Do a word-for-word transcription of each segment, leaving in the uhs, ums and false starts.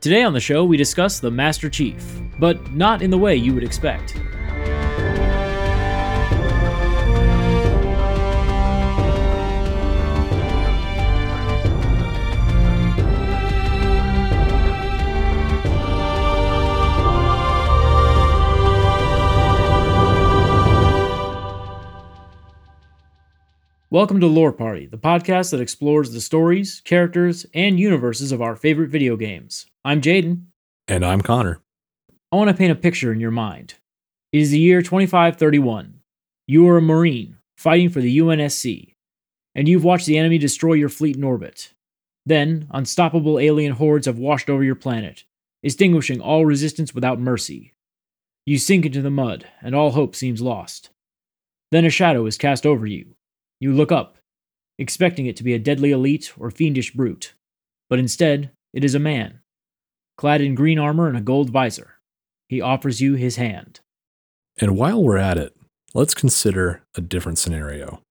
Today on the show, we discuss the Master Chief, but not in the way you would expect. Welcome to Lore Party, the podcast that explores the stories, characters, and universes of our favorite video games. I'm Jaden. And I'm Connor. I want to paint a picture in your mind. It is the year twenty-five thirty-one. You are a Marine, fighting for the U N S C, and you've watched the enemy destroy your fleet in orbit. Then, unstoppable alien hordes have washed over your planet, extinguishing all resistance without mercy. You sink into the mud, and all hope seems lost. Then a shadow is cast over you. You look up, expecting it to be a deadly elite or fiendish brute, but instead, it is a man, clad in green armor and a gold visor. He offers you his hand. And while we're at it, let's consider a different scenario.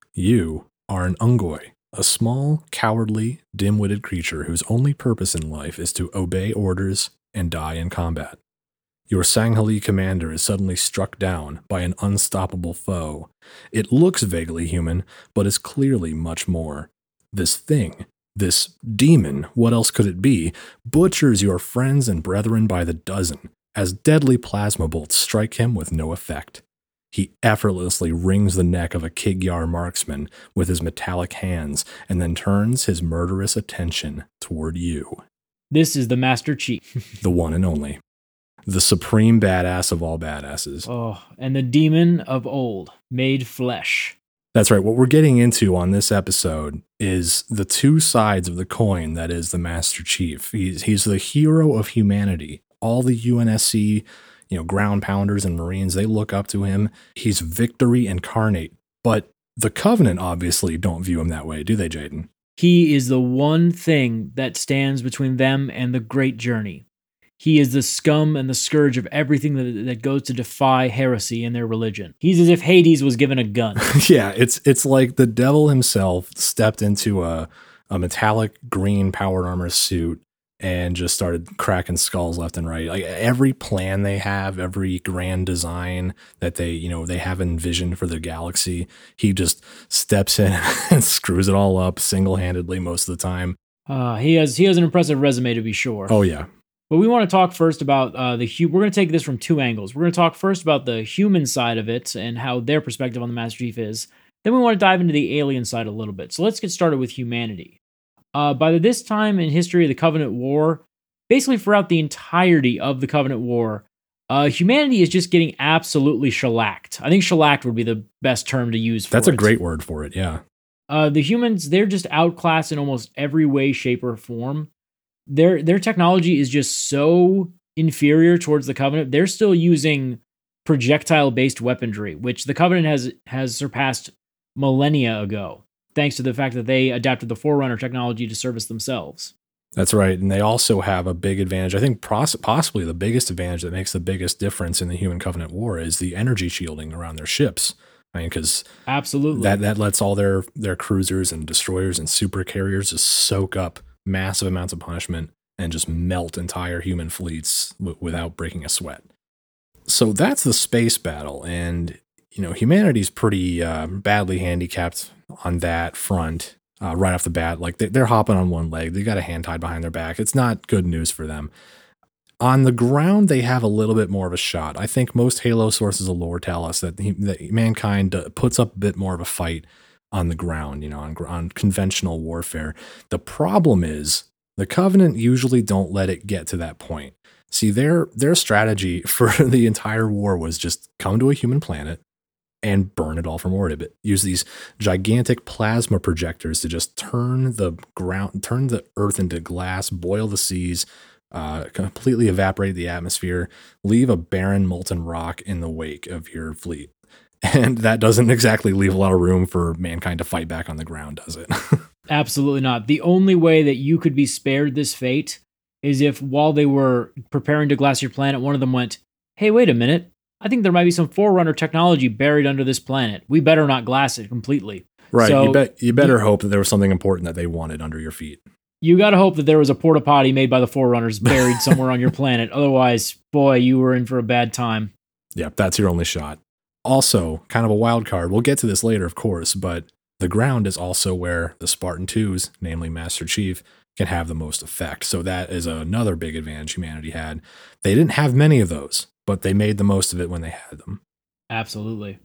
You are an Ungoi, a small, cowardly, dim-witted creature whose only purpose in life is to obey orders and die in combat. Your Sangheili commander is suddenly struck down by an unstoppable foe. It looks vaguely human, but is clearly much more. This thing, this demon, what else could it be, butchers your friends and brethren by the dozen, as deadly plasma bolts strike him with no effect. He effortlessly wrings the neck of a Kig-Yar marksman with his metallic hands, and then turns his murderous attention toward you. This is the Master Chief. The one and only. The supreme badass of all badasses. Oh, and the demon of old, made flesh. That's right. What we're getting into on this episode is the two sides of the coin that is the Master Chief. He's, he's the hero of humanity. All the U N S C, you know, ground pounders and Marines, they look up to him. He's victory incarnate. But the Covenant obviously don't view him that way, do they, Jaden? He is the one thing that stands between them and the great journey. He is the scum and the scourge of everything that, that goes to defy heresy in their religion. He's as if Hades was given a gun. Yeah, it's it's like the devil himself stepped into a, a metallic green powered armor suit and just started cracking skulls left and right. Like every plan they have, every grand design that they, you know, they have envisioned for the galaxy, he just steps in and screws it all up single-handedly most of the time. Uh, he has he has an impressive resume, to be sure. Oh, yeah. But we want to talk first about uh, the hu- we're going to take this from two angles. We're going to talk first about the human side of it and how their perspective on the Master Chief is. Then we want to dive into the alien side a little bit. So let's get started with humanity. Uh, by this time in history of the Covenant War, basically throughout the entirety of the Covenant War, uh, humanity is just getting absolutely shellacked. I think shellacked would be the best term to use for That's it. That's a great word for it, yeah. Uh, the humans, they're just outclassed in almost every way, shape, or form. Their their technology is just so inferior towards the Covenant. They're still using projectile-based weaponry, which the Covenant has has surpassed millennia ago, thanks to the fact that they adapted the Forerunner technology to service themselves. That's right, and they also have a big advantage. I think poss- possibly the biggest advantage that makes the biggest difference in the Human Covenant War is the energy shielding around their ships. I mean, because absolutely that that lets all their their cruisers and destroyers and super carriers just soak up massive amounts of punishment and just melt entire human fleets w- without breaking a sweat. So that's the space battle, and you know humanity's pretty uh, badly handicapped on that front uh, right off the bat. Like they, they're hopping on one leg, they got a hand tied behind their back. It's not good news for them. On the ground, they have a little bit more of a shot. I think most Halo sources of lore tell us that, he, that mankind puts up a bit more of a fight on the ground, you know, on, on conventional warfare. The problem is the Covenant usually don't let it get to that point. See, their their strategy for the entire war was just come to a human planet and burn it all from orbit. Use these gigantic plasma projectors to just turn the ground, turn the earth into glass, boil the seas, uh, completely evaporate the atmosphere, leave a barren molten rock in the wake of your fleet. And that doesn't exactly leave a lot of room for mankind to fight back on the ground, does it? Absolutely not. The only way that you could be spared this fate is if while they were preparing to glass your planet, one of them went, hey, wait a minute. I think there might be some Forerunner technology buried under this planet. We better not glass it completely. Right. So, you, bet, you better you, hope that there was something important that they wanted under your feet. You got to hope that there was a porta potty made by the Forerunners buried somewhere on your planet. Otherwise, boy, you were in for a bad time. Yep, that's your only shot. Also, kind of a wild card. We'll get to this later, of course, but the ground is also where the Spartan twos, namely Master Chief, can have the most effect. So that is another big advantage humanity had. They didn't have many of those, but they made the most of it when they had them. Absolutely.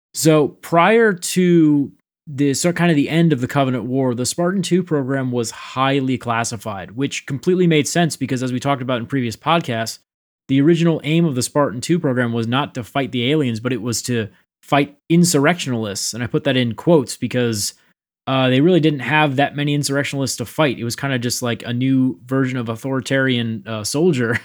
So prior to the so kind of the end of the Covenant War, the Spartan two program was highly classified, which completely made sense because, as we talked about in previous podcasts, the original aim of the Spartan two program was not to fight the aliens, but it was to fight insurrectionalists. And I put that in quotes because uh, they really didn't have that many insurrectionalists to fight. It was kind of just like a new version of authoritarian uh, soldier.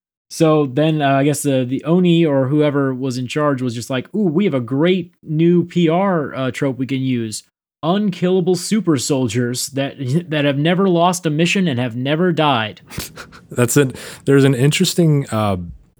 So then uh, I guess the, the Oni or whoever was in charge was just like, ooh, we have a great new P R uh, trope we can use. Unkillable super soldiers that that have never lost a mission and have never died. That's it. There's an interesting uh,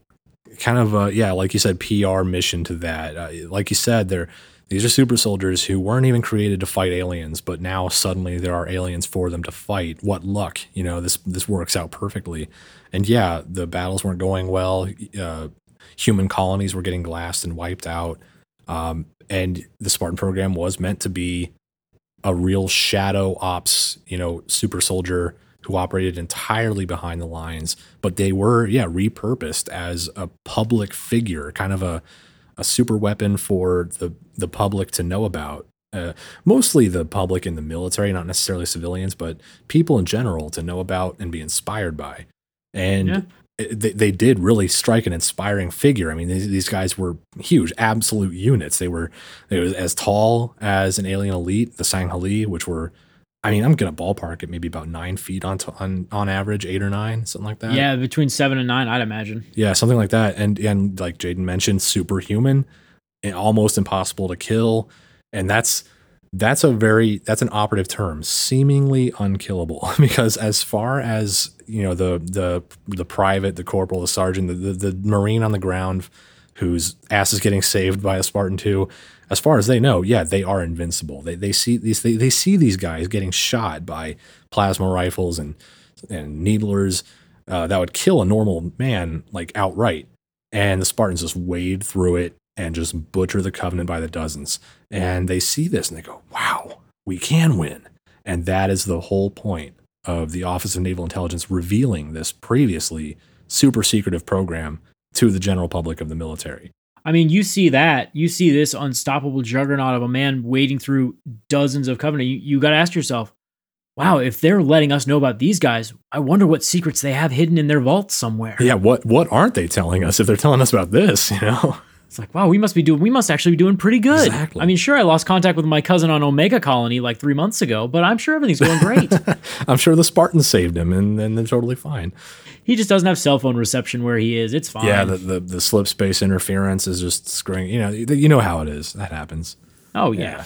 kind of, uh, yeah, like you said, P R mission to that. Uh, like you said, they're these are super soldiers who weren't even created to fight aliens, but now suddenly there are aliens for them to fight. What luck, you know, this this works out perfectly. And yeah, the battles weren't going well. Uh, human colonies were getting glassed and wiped out. Um, and the Spartan program was meant to be a real shadow ops, you know, super soldier who operated entirely behind the lines. But they were, yeah, repurposed as a public figure, kind of a, a super weapon for the, the public to know about. Uh, mostly the public and the military, not necessarily civilians, but people in general to know about and be inspired by. And Yeah. it, they, they did really strike an inspiring figure. I mean, these, these guys were huge, absolute units. They were, they were as tall as an alien elite, the Sangheili, which were, I mean, I'm going to ballpark it maybe about nine feet on, t- on on average, eight or nine, something like that. Yeah, between seven and nine, I'd imagine. Yeah, something like that. And, and like Jaden mentioned, superhuman and almost impossible to kill. And that's, That's a very that's an operative term, seemingly unkillable, because as far as, you know, the the the private, the corporal, the sergeant, the, the, the Marine on the ground whose ass is getting saved by a Spartan two, as far as they know, yeah, they are invincible. They they see these they, they see these guys getting shot by plasma rifles and and needlers uh, that would kill a normal man like outright, and the Spartans just wade through it and just butcher the Covenant by the dozens. And they see this and they go, wow, we can win. And that is the whole point of the Office of Naval Intelligence revealing this previously super secretive program to the general public of the military. I mean, you see that. You see this unstoppable juggernaut of a man wading through dozens of Covenant. You, you got to ask yourself, wow, if they're letting us know about these guys, I wonder what secrets they have hidden in their vaults somewhere. Yeah, what what aren't they telling us if they're telling us about this, you know? It's like, wow, we must be doing, we must actually be doing pretty good. Exactly. I mean, sure, I lost contact with my cousin on Omega Colony like three months ago, but I'm sure everything's going great. I'm sure the Spartans saved him, and, and they're totally fine. He just doesn't have cell phone reception where he is. It's fine. Yeah, the, the, the slip space interference is just screwing, you know, you know how it is. That happens. Oh, yeah.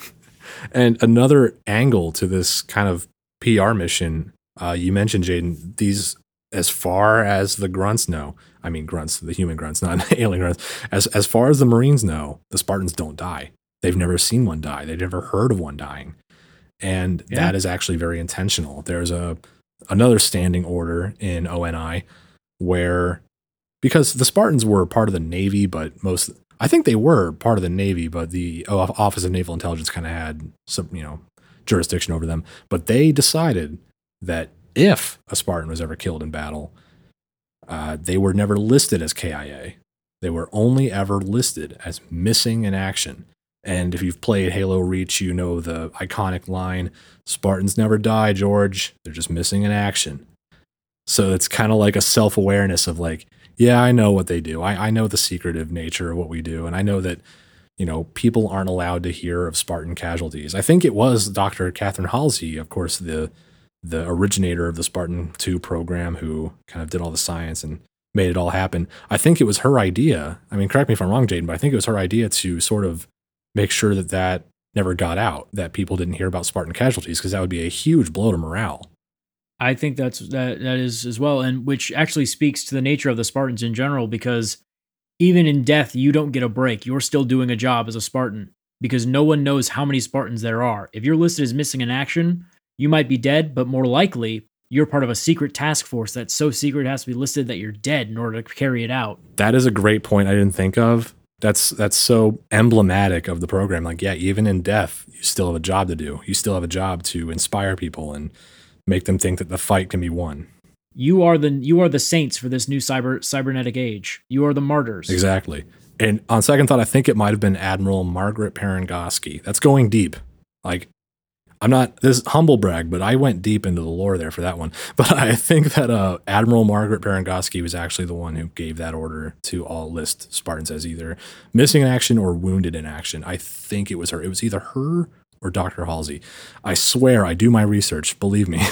And another angle to this kind of P R mission, uh, you mentioned, Jaden, these, as far as the grunts know, I mean grunts, the human grunts, not alien grunts, as, as far as the Marines know, the Spartans don't die. They've never seen one die. They've never heard of one dying. And Yeah. that is actually very intentional. There's a another standing order in O N I where, because the Spartans were part of the Navy, but most, I think they were part of the Navy, but the Office of Naval Intelligence kind of had some, you know, jurisdiction over them. But they decided that if a Spartan was ever killed in battle, uh, they were never listed as K I A. They were only ever listed as missing in action. And if you've played Halo Reach, you know the iconic line, Spartans never die, George. They're just missing in action. So it's kind of like a self-awareness of like, yeah, I know what they do. I, I know the secretive nature of what we do. And I know that, you know, people aren't allowed to hear of Spartan casualties. I think it was Doctor Catherine Halsey, of course, the the originator of the Spartan two program, who kind of did all the science and made it all happen. I think it was her idea. I mean, correct me if I'm wrong, Jaden, but I think it was her idea to sort of make sure that that never got out, that people didn't hear about Spartan casualties, because that would be a huge blow to morale. I think that's that that is as well, and which actually speaks to the nature of the Spartans in general, because even in death, you don't get a break. You're still doing a job as a Spartan, because no one knows how many Spartans there are. If you're listed as missing in action, You might be dead, but more likely, you're part of a secret task force that's so secret it has to be listed that you're dead in order to carry it out. That is a great point I didn't think of. That's that's so emblematic of the program. Like, yeah, even in death, you still have a job to do. You still have a job to inspire people and make them think that the fight can be won. You are the you are the saints for this new cyber cybernetic age. You are the martyrs. Exactly. And on second thought, I think it might have been Admiral Margaret Parangoski. That's going deep. Like, I'm not, this is humble brag, but I went deep into the lore there for that one. But I think that uh, Admiral Margaret Parangoski was actually the one who gave that order to all list Spartans as either missing in action or wounded in action. I think it was her. It was either her or Doctor Halsey. I swear I do my research, believe me.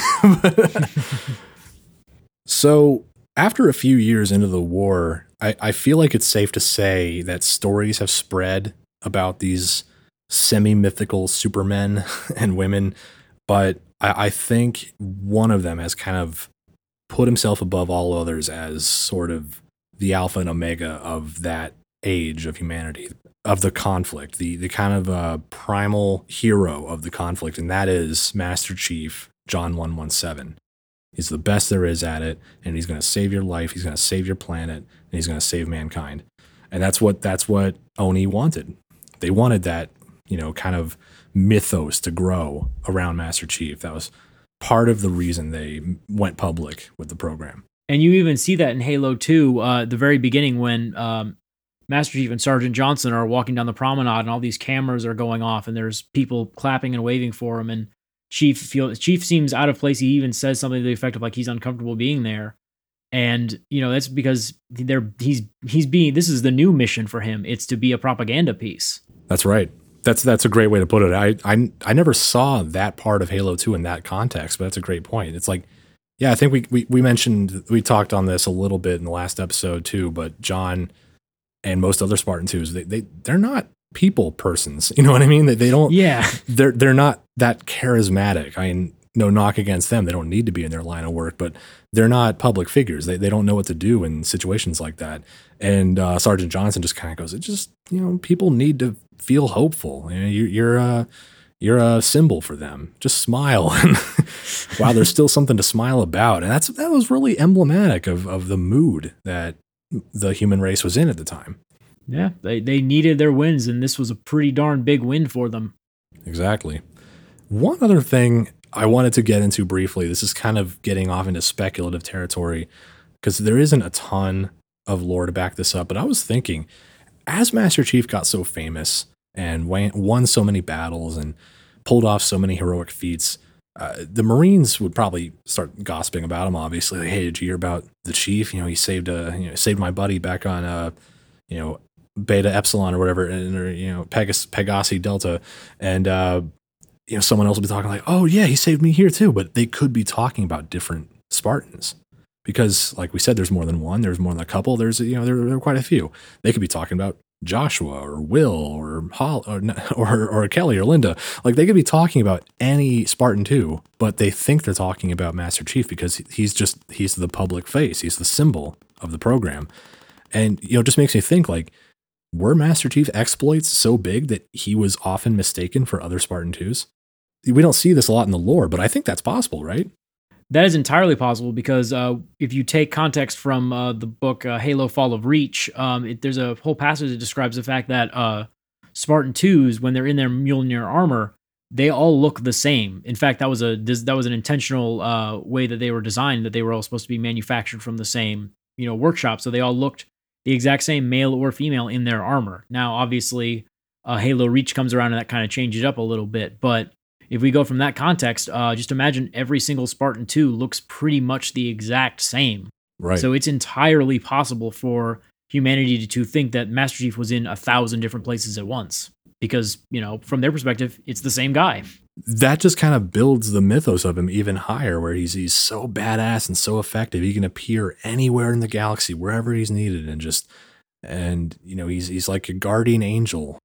So after a few years into the war, I, I feel like it's safe to say that stories have spread about these semi-mythical supermen and women, but I, I think one of them has kind of put himself above all others as sort of the alpha and omega of that age of humanity, of the conflict, the the kind of uh, primal hero of the conflict, and that is Master Chief John one one seven. He's the best there is at it, and he's going to save your life, he's going to save your planet, and he's going to save mankind. And that's what that's what Oni wanted. They wanted that, you know, kind of mythos to grow around Master Chief. That was part of the reason they went public with the program. And you even see that in Halo two, uh, the very beginning when um, Master Chief and Sergeant Johnson are walking down the promenade and all these cameras are going off and there's people clapping and waving for him. And Chief feels Chief seems out of place. He even says something to the effect of like he's uncomfortable being there. And, you know, that's because they're he's he's being this is the new mission for him. It's to be a propaganda piece. That's right. That's that's a great way to put it. I I I never saw that part of Halo two in that context, but that's a great point. It's like, yeah, I think we, we, we mentioned, we talked on this a little bit in the last episode too, but John and most other Spartan twos, they, they, they're not people persons. You know what I mean? They, they don't, yeah, they're, they're not that charismatic. I mean, no knock against them. They don't need to be in their line of work, but they're not public figures. They, they don't know what to do in situations like that. And uh, Sergeant Johnson just kind of goes, it just, you know, people need to feel hopeful. You know, you, you're, uh, You're a symbol for them. Just smile. And wow, there's still something to smile about. And that's that was really emblematic of, of the mood that the human race was in at the time. Yeah, they, they needed their wins, and this was a pretty darn big win for them. Exactly. One other thing I wanted to get into briefly, this is kind of getting off into speculative territory, because there isn't a ton of lore to back this up, but I was thinking, as Master Chief got so famous and won so many battles and pulled off so many heroic feats, uh, the Marines would probably start gossiping about him. Obviously, like, hey, did you hear about the Chief? You know, he saved a, you know, saved my buddy back on, uh, you know, Beta Epsilon or whatever, and, or you know, Pegas Pegasi Delta, and uh, you know, someone else will be talking like, oh yeah, he saved me here too. But they could be talking about different Spartans because, like we said, there's more than one. There's more than a couple. There's you know, there, there are quite a few. They could be talking about Joshua or Will or Hol or, or or Kelly or Linda. Like they could be talking about any Spartan too, but they think they're talking about Master Chief because he's just he's the public face. He's the symbol of the program. And you know, it just makes me think like, were Master Chief exploits so big that he was often mistaken for other Spartan twos? We don't see this a lot in the lore, but I think that's possible, right? That is entirely possible because uh, if you take context from uh, the book uh, Halo Fall of Reach, um, it, there's a whole passage that describes the fact that uh, Spartan twos, when they're in their Mjolnir armor, they all look the same. In fact, that was a that was an intentional uh, way that they were designed, that they were all supposed to be manufactured from the same you know workshop, so they all looked the exact same, male or female, in their armor. Now, obviously, uh, Halo Reach comes around and that kind of changes it up a little bit, but if we go from that context, uh, just imagine every single Spartan two looks pretty much the exact same. Right. So it's entirely possible for humanity to, to think that Master Chief was in a thousand different places at once. Because, you know, from their perspective, it's the same guy. That just kind of builds the mythos of him even higher, where he's he's so badass and so effective. He can appear anywhere in the galaxy, wherever he's needed, and just, and, you know, he's he's like a guardian angel.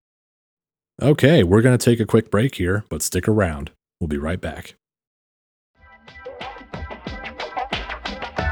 Okay, we're going to take a quick break here, but stick around. We'll be right back.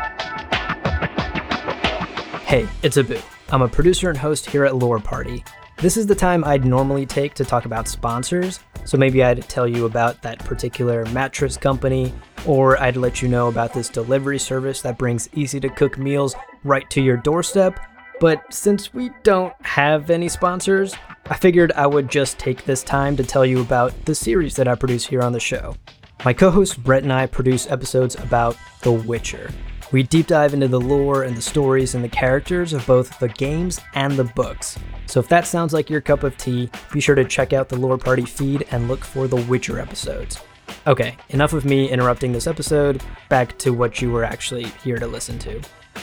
Hey, it's Abu. I'm a producer and host here at Lore Party. This is the time I'd normally take to talk about sponsors, so maybe I'd tell you about that particular mattress company, or I'd let you know about this delivery service that brings easy-to-cook meals right to your doorstep. But since we don't have any sponsors, I figured I would just take this time to tell you about the series that I produce here on the show. My co-host Brett and I produce episodes about The Witcher. We deep dive into the lore and the stories and the characters of both the games and the books. So if that sounds like your cup of tea, be sure to check out the Lore Party feed and look for The Witcher episodes. Okay, enough of me interrupting this episode, back to what you were actually here to listen to.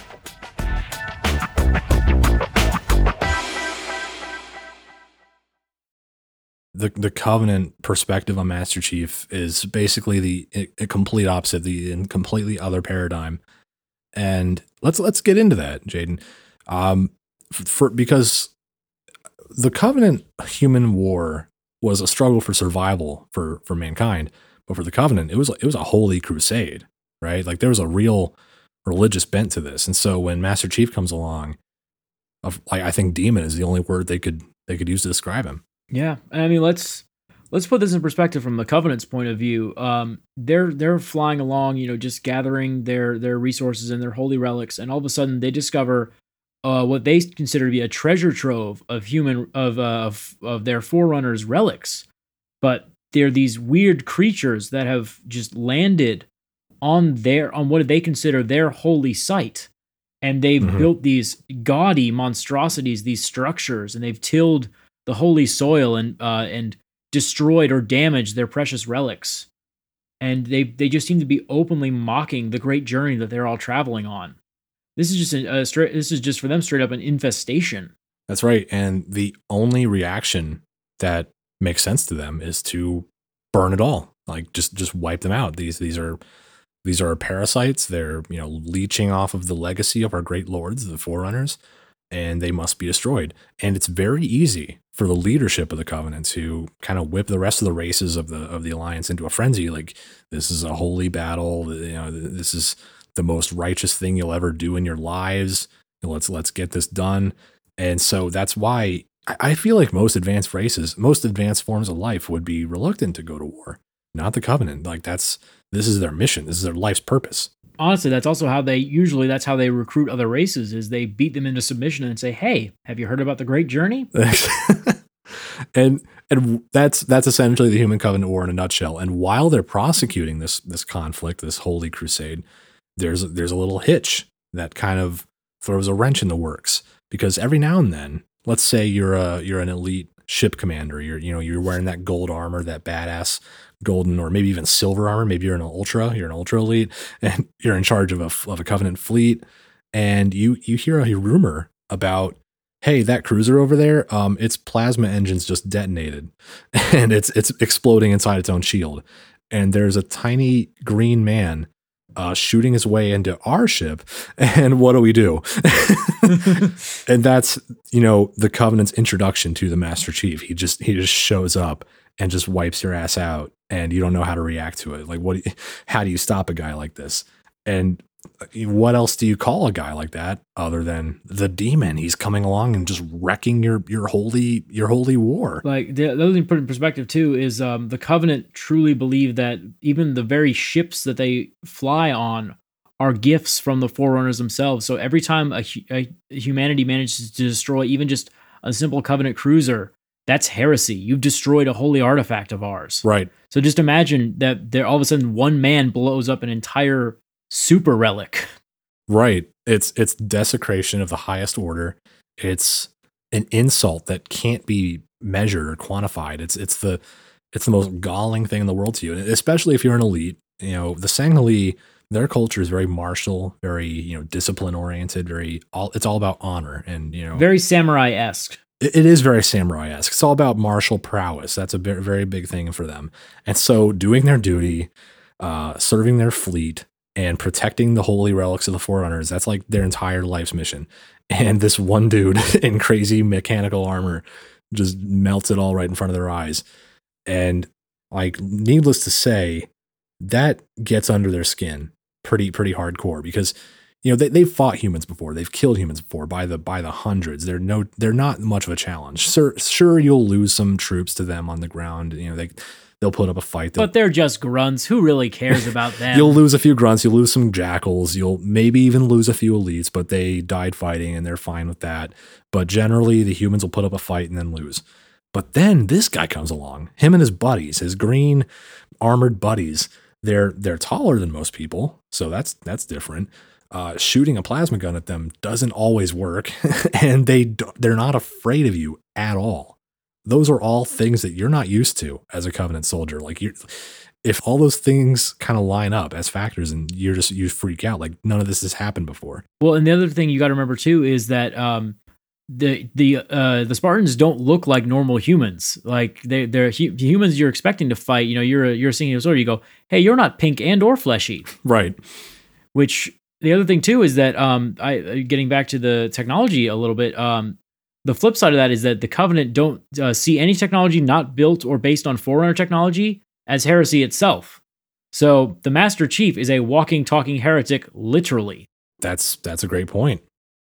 The the Covenant perspective on Master Chief is basically the a, a complete opposite, the in completely other paradigm. And let's let's get into that, Jaden. Um, for because the Covenant human war was a struggle for survival for for mankind, but for the Covenant, it was it was a holy crusade, right? Like there was a real religious bent to this. And so when Master Chief comes along, of like I think demon is the only word they could they could use to describe him. Yeah, I mean, let's let's put this in perspective from the Covenant's point of view. Um, they're they're flying along, you know, just gathering their their resources and their holy relics, and all of a sudden they discover uh, what they consider to be a treasure trove of human of uh, of of their forerunners' relics. But they're these weird creatures that have just landed on their on what they consider their holy site, and they've mm-hmm. built these gaudy monstrosities, these structures, and they've tilled the holy soil and uh, and destroyed or damaged their precious relics, and they they just seem to be openly mocking the great journey that they're all traveling on. This is just a, a straight. This is just for them straight up an infestation. That's right, and the only reaction that makes sense to them is to burn it all, like just just wipe them out. These these are these are parasites. They're you know leeching off of the legacy of our great lords, the Forerunners, and they must be destroyed. And it's very easy for the leadership of the Covenant to kind of whip the rest of the races of the of the Alliance into a frenzy. Like, this is a holy battle. You know, this is the most righteous thing you'll ever do in your lives. Let's let's get this done. And so that's why I feel like most advanced races, most advanced forms of life would be reluctant to go to war. Not the Covenant. Like that's this is their mission. This is their life's purpose. Honestly, that's also how they usually that's how they recruit other races is they beat them into submission and say, "Hey, have you heard about the Great Journey?" and and that's that's essentially the Human Covenant War in a nutshell. And while they're prosecuting this this conflict, this holy crusade, there's there's a little hitch that kind of throws a wrench in the works, because every now and then, let's say you're a you're an elite ship commander, you're you know you're wearing that gold armor, that badass golden or maybe even silver armor. Maybe you're an ultra, you're an ultra elite, and you're in charge of a of a Covenant fleet, and you you hear a rumor about, hey, that cruiser over there, um, its plasma engine's just detonated, and it's it's exploding inside its own shield, and there's a tiny green man uh, shooting his way into our ship, and what do we do? And that's you know the Covenant's introduction to the Master Chief. He just he just shows up and just wipes your ass out, and you don't know how to react to it. Like, what? Do you, how do you stop a guy like this? And what else do you call a guy like that other than the demon? He's coming along and just wrecking your your holy your holy war. Like the, the other thing to put in perspective too is um, the Covenant truly believe that even the very ships that they fly on are gifts from the Forerunners themselves. So every time a, a humanity manages to destroy even just a simple Covenant cruiser, that's heresy. You've destroyed a holy artifact of ours. Right. So just imagine that there all of a sudden one man blows up an entire super relic. Right. It's it's desecration of the highest order. It's an insult that can't be measured or quantified. It's it's the it's the most galling thing in the world to you, especially if you're an elite. You know, the Sangheili, their culture is very martial, very you know discipline oriented, very all. It's all about honor and you know very samurai-esque. It is very samurai-esque. It's all about martial prowess. That's a very, very big thing for them. And so doing their duty, uh, serving their fleet, and protecting the holy relics of the Forerunners, that's like their entire life's mission. And this one dude in crazy mechanical armor just melts it all right in front of their eyes. And like, needless to say, that gets under their skin pretty, pretty hardcore, because you know, they they've fought humans before. They've killed humans before by the by the hundreds. They're no they're not much of a challenge. Sure, sure you'll lose some troops to them on the ground. You know, they they'll put up a fight. They'll, but they're just grunts. Who really cares about them? You'll lose a few grunts. You'll lose some jackals. You'll maybe even lose a few elites, but they died fighting and they're fine with that. But generally, the humans will put up a fight and then lose. But then this guy comes along. Him and his buddies, his green armored buddies. They're they're taller than most people, so that's that's different. Uh, shooting a plasma gun at them doesn't always work, and they they're not afraid of you at all. Those are all things that you're not used to as a Covenant soldier. Like you, if all those things kind of line up as factors, and you're just you freak out, like none of this has happened before. Well, and the other thing you got to remember too is that um, the the uh, the Spartans don't look like normal humans. Like they they're hu- humans you're expecting to fight. You know, you're a, you're a senior soldier. You go, hey, you're not pink and or fleshy, right? Which the other thing too is that um, I getting back to the technology a little bit. Um, the flip side of that is that the Covenant don't uh, see any technology not built or based on Forerunner technology as heresy itself. So the Master Chief is a walking, talking heretic, literally. That's that's a great point.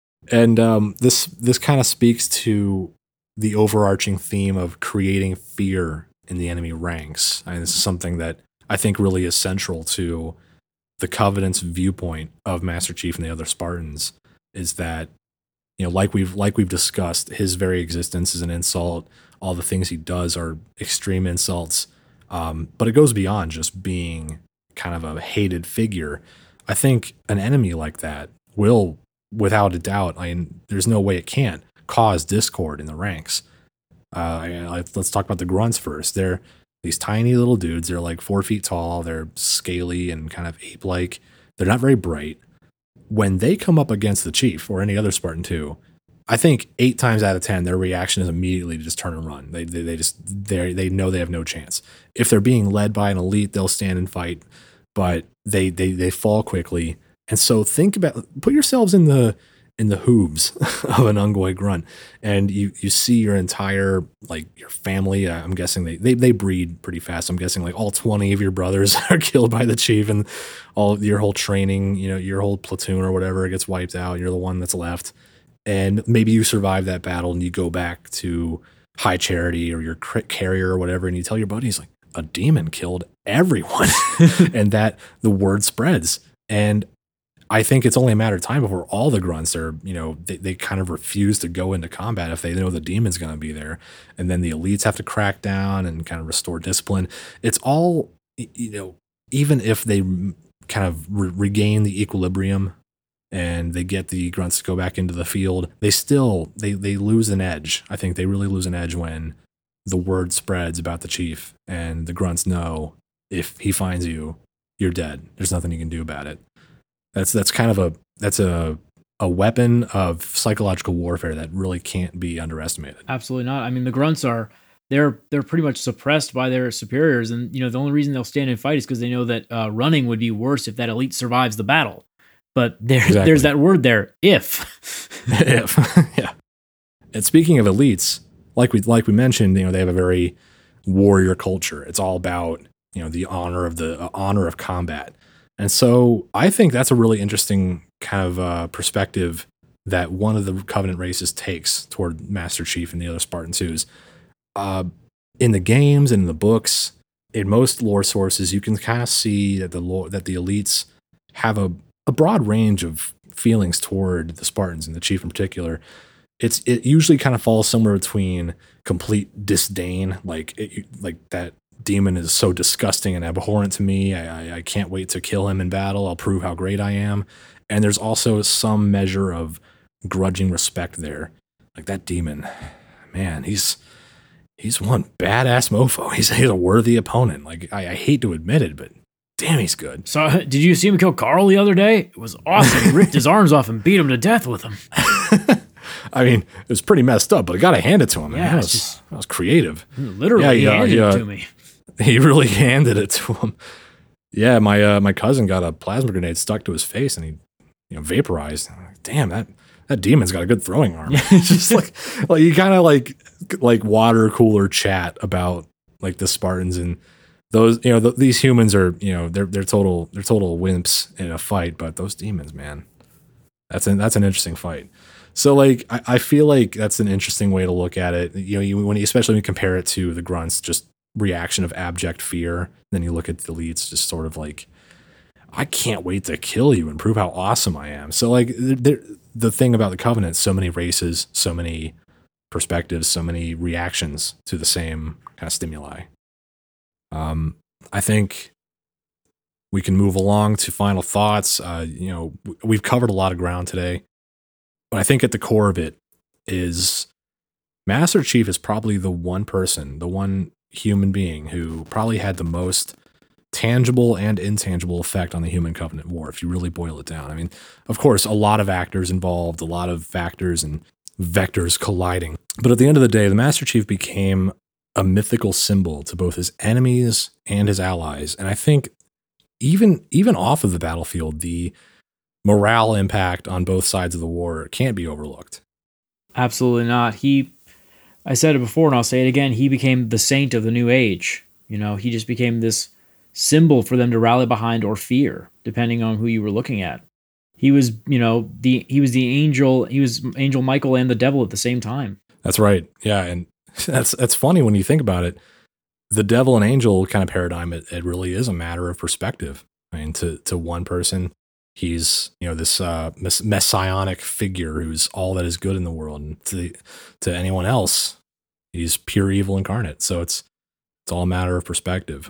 And um, this this kind of speaks to the overarching theme of creating fear in the enemy ranks. I mean, this is something that I think really is central to the Covenant's viewpoint of Master Chief and the other Spartans. Is that, you know, like we've like we've discussed, his very existence is an insult. All the things he does are extreme insults. Um, but it goes beyond just being kind of a hated figure. I think an enemy like that will, without a doubt, I mean, there's no way it can't cause discord in the ranks. Uh, I, let's talk about the grunts first. They're these tiny little dudes. They're like four feet tall. They're scaly and kind of ape-like. They're not very bright. When they come up against the Chief or any other Spartan too, I think eight times out of ten, their reaction is immediately to just turn and run. They they, they just they they know they have no chance. If they're being led by an elite, they'll stand and fight, but they they they fall quickly. And so think about put yourselves in the in the hooves of an Ungoi grunt, and you you see your entire like your family. Uh, I'm guessing they, they they breed pretty fast. I'm guessing like all twenty of your brothers are killed by the Chief, and all your whole training, you know, your whole platoon or whatever gets wiped out. You're the one that's left. And maybe you survive that battle and you go back to High Charity or your carrier or whatever, and you tell your buddies like a demon killed everyone, and that the word spreads. And I think it's only a matter of time before all the grunts are, you know, they, they kind of refuse to go into combat if they know the demon's going to be there. And then the elites have to crack down and kind of restore discipline. It's all, you know, even if they kind of re- regain the equilibrium and they get the grunts to go back into the field, they still, they, they lose an edge. I think they really lose an edge when the word spreads about the Chief and the grunts know if he finds you, you're dead. There's nothing you can do about it. That's, that's kind of a, that's a, a weapon of psychological warfare that really can't be underestimated. Absolutely not. I mean, the grunts are, they're, they're pretty much suppressed by their superiors. And, you know, the only reason they'll stand and fight is because they know that uh, running would be worse if that elite survives the battle. But there, Exactly. there's that word there, if. if, yeah. And speaking of elites, like we like we mentioned, you know, they have a very warrior culture. It's all about, you know, the honor of the uh, honor of combat, and so I think that's a really interesting kind of uh, perspective that one of the Covenant races takes toward Master Chief and the other Spartans. Who's uh, in the games and in the books, in most lore sources, you can kind of see that the lore, that the elites have a a broad range of feelings toward the Spartans and the Chief in particular. It's it usually kind of falls somewhere between complete disdain, like it, like that demon is so disgusting and abhorrent to me. I, I I can't wait to kill him in battle. I'll prove how great I am. And there's also some measure of grudging respect there. Like that demon, man, he's he's one badass mofo. He's, he's a worthy opponent. Like I, I hate to admit it, but damn, he's good. So, did you see him kill Carl the other day? It was awesome. He ripped his arms off and beat him to death with them. I mean, it was pretty messed up, but I got to hand it to him. Man. Yeah, that, was, it's just, that was creative. Literally, Yeah, he yeah, handed yeah. it to me. He really handed it to him. Yeah, my uh, my cousin got a plasma grenade stuck to his face, and he, you know, vaporized. I'm like, damn, that that demon's got a good throwing arm. It's just like, like you kind of like like water cooler chat about like the Spartans and. Those, you know, th- these humans are, you know, they're they're total they're total wimps in a fight, but those demons, man, That's an, that's an interesting fight. So like, I, I feel like that's an interesting way to look at it. You know, you, when you, especially when you compare it to the grunts, just reaction of abject fear. Then you look at the elites, just sort of like, I can't wait to kill you and prove how awesome I am. So like, the thing about the Covenant, so many races, so many perspectives, so many reactions to the same kind of stimuli. Um, I think we can move along to final thoughts. Uh, you know, we've covered a lot of ground today, but I think at the core of it is Master Chief is probably the one person, the one human being who probably had the most tangible and intangible effect on the Human Covenant War, if you really boil it down. I mean, of course, a lot of actors involved, a lot of factors and vectors colliding. But at the end of the day, the Master Chief became a mythical symbol to both his enemies and his allies. And I think even, even off of the battlefield, the morale impact on both sides of the war can't be overlooked. Absolutely not. He, I said it before and I'll say it again, he became the saint of the new age. You know, he just became this symbol for them to rally behind or fear, depending on who you were looking at. He was, you know, the he was the angel, he was Angel Michael and the devil at the same time. That's right. Yeah, and that's that's funny when you think about it. The devil and angel kind of paradigm, it, it really is a matter of perspective. I mean, to to one person, he's, you know, this uh, mess- messianic figure who's all that is good in the world, and to the, to anyone else, he's pure evil incarnate. So it's it's all a matter of perspective.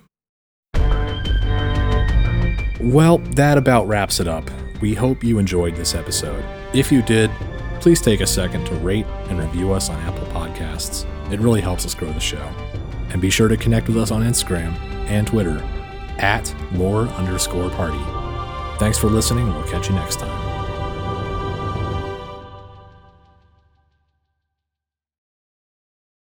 Well, that about wraps it up. We hope you enjoyed this episode. If you did, please take a second to rate and review us on Apple Podcasts. It really helps us grow the show. And be sure to connect with us on Instagram and Twitter at lore underscore party. Thanks for listening, and we'll catch you next time.